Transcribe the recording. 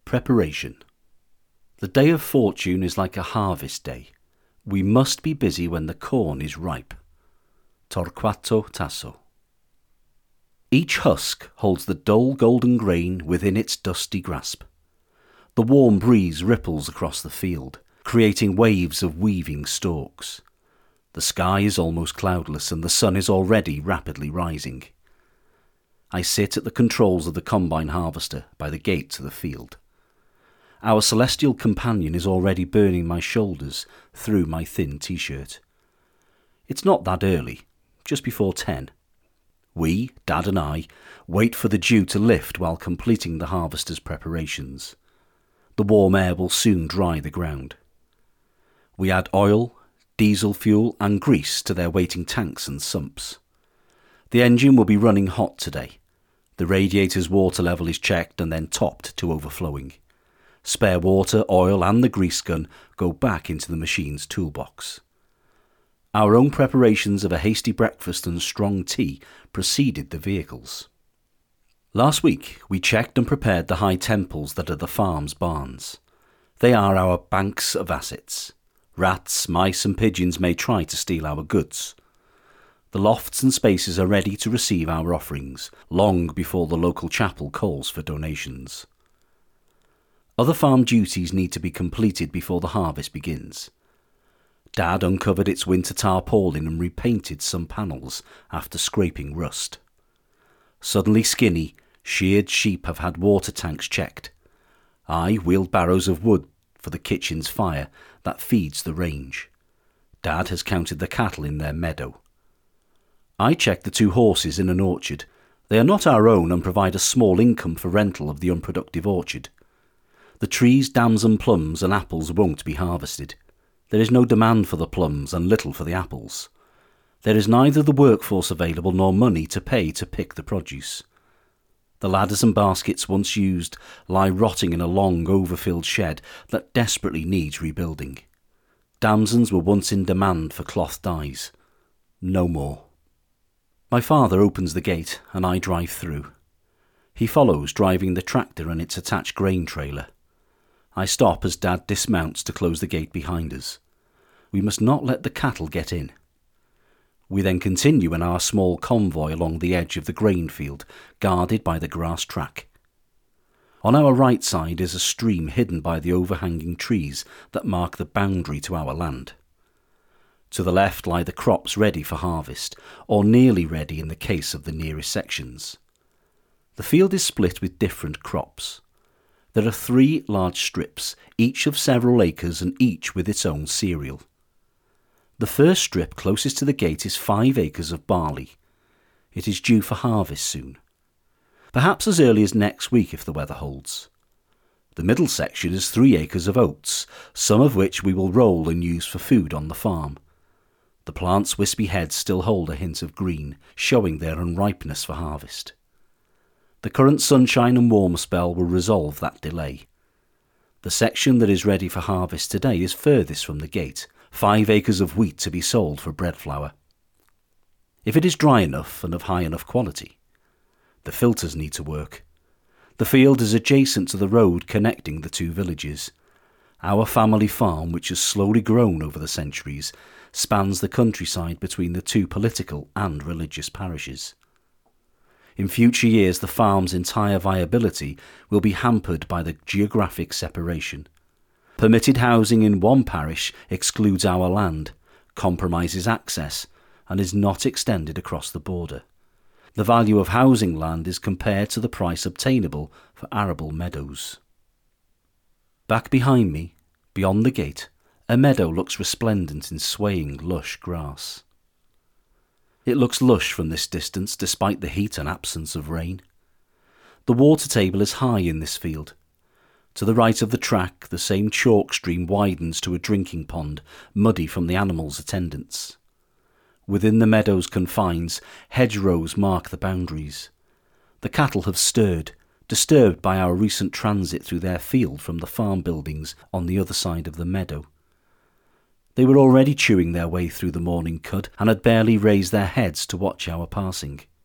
Preparation. The day of fortune is like a harvest day. We must be busy when the corn is ripe. Torquato Tasso. Each husk holds the dull golden grain within its dusty grasp. The warm breeze ripples across the field, creating waves of weaving stalks. The sky is almost cloudless and the sun is already rapidly rising. I sit at the controls of the combine harvester by the gate to the field. Our celestial companion is already burning my shoulders through my thin t-shirt. It's not that early, just before 10. We, Dad and I, wait for the dew to lift while completing the harvester's preparations. The warm air will soon dry the ground. We add oil, diesel fuel and grease to their waiting tanks and sumps. The engine will be running hot today. The radiator's water level is checked and then topped to overflowing. Spare water, oil and the grease gun go back into the machine's toolbox. Our own preparations of a hasty breakfast and strong tea preceded the vehicles. Last week we checked and prepared the high temples that are the farm's barns. They are our banks of assets. Rats, mice and pigeons may try to steal our goods. The lofts and spaces are ready to receive our offerings, long before the local chapel calls for donations. Other farm duties need to be completed before the harvest begins. Dad uncovered its winter tarpaulin and repainted some panels after scraping rust. Suddenly skinny, sheared sheep have had water tanks checked. I wheeled barrows of wood for the kitchen's fire that feeds the range. Dad has counted the cattle in their meadow. I checked the 2 horses in an orchard. They are not our own and provide a small income for rental of the unproductive orchard. The trees, dams and plums and apples won't be harvested. There is no demand for the plums and little for the apples. There is neither the workforce available nor money to pay to pick the produce. The ladders and baskets once used lie rotting in a long overfilled shed that desperately needs rebuilding. Damsons were once in demand for cloth dyes. No more. My father opens the gate and I drive through. He follows, driving the tractor and its attached grain trailer. I stop as Dad dismounts to close the gate behind us. We must not let the cattle get in. We then continue in our small convoy along the edge of the grain field, guarded by the grass track. On our right side is a stream hidden by the overhanging trees that mark the boundary to our land. To the left lie the crops ready for harvest, or nearly ready in the case of the nearest sections. The field is split with different crops. There are 3 large strips, each of several acres and each with its own cereal. The first strip closest to the gate is 5 acres of barley. It is due for harvest soon. Perhaps as early as next week if the weather holds. The middle section is 3 acres of oats, some of which we will roll and use for food on the farm. The plant's wispy heads still hold a hint of green, showing their unripeness for harvest. The current sunshine and warm spell will resolve that delay. The section that is ready for harvest today is furthest from the gate, 5 acres of wheat to be sold for bread flour. If it is dry enough and of high enough quality. The filters need to work. The field is adjacent to the road connecting the 2 villages. Our family farm, which has slowly grown over the centuries, spans the countryside between the 2 political and religious parishes. In future years, the farm's entire viability will be hampered by the geographic separation. Permitted housing in one parish excludes our land, compromises access, and is not extended across the border. The value of housing land is compared to the price obtainable for arable meadows. Back behind me, beyond the gate, a meadow looks resplendent in swaying, lush grass. It looks lush from this distance despite the heat and absence of rain. The water table is high in this field. To the right of the track, the same chalk stream widens to a drinking pond, muddy from the animals' attendance. Within the meadow's confines, hedgerows mark the boundaries. The cattle have stirred, disturbed by our recent transit through their field from the farm buildings on the other side of the meadow. They were already chewing their way through the morning cud and had barely raised their heads to watch our passing.